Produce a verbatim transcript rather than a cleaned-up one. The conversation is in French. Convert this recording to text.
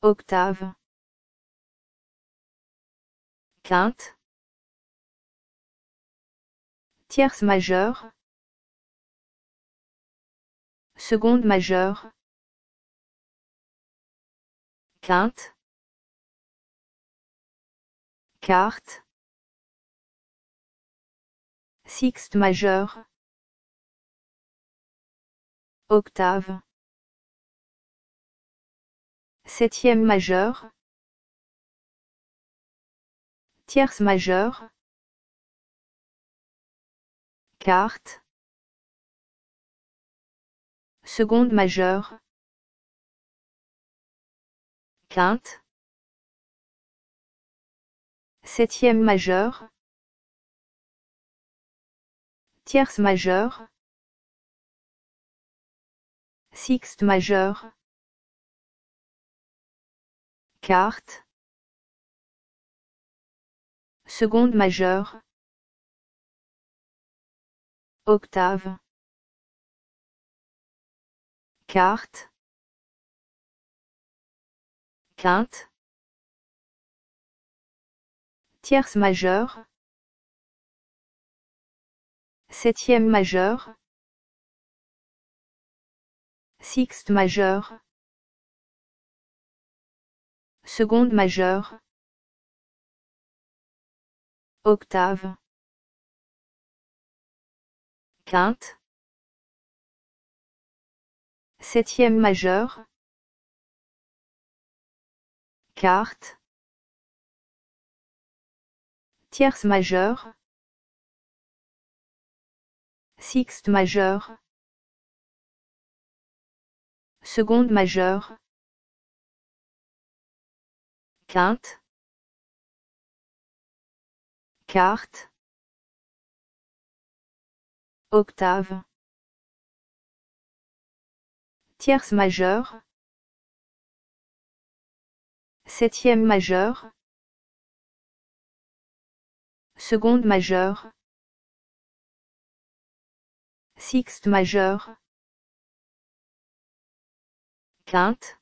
octave, quinte, tierce majeure, seconde majeure, quinte, quarte, sixte majeure, octave, septième majeure, tierce majeure, quarte, seconde majeure, quinte, septième majeure, tierce majeure, sixte majeure, quarte, seconde majeure, octave, quarte, quinte, tierce majeure, septième majeure, sixte majeure, seconde majeure, octave, quinte, septième majeure, quarte, tierce majeure, sixte majeure, seconde majeure, quinte, quarte, octave, tierce majeure, septième majeure, seconde majeure, sixte majeure, quinte,